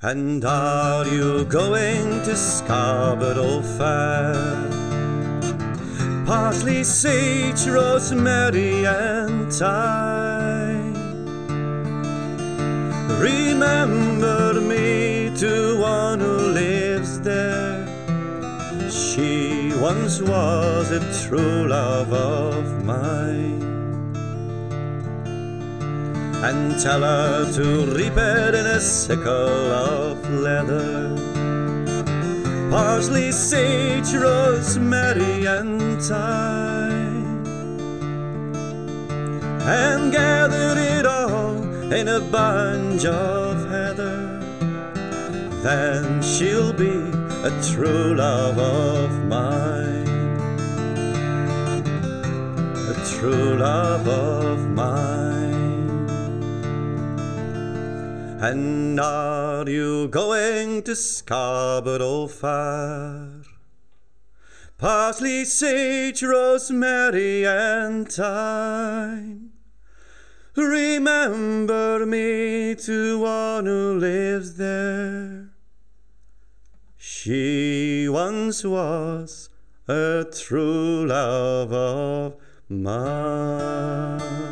And are you going to Scarborough Fair? Parsley, sage, rosemary and thyme. Remember me to one who lives there. She once was a true love of mine. And tell her to reap it in a sickle of leather. Parsley, sage, rosemary and thyme. And gather it all in a bunch of heather. Then she'll be a true love of mine. A true love of mine. And are you going to Scarborough Fair? Parsley, sage, rosemary and thyme. Remember me to one who lives there. She once was a true love of mine.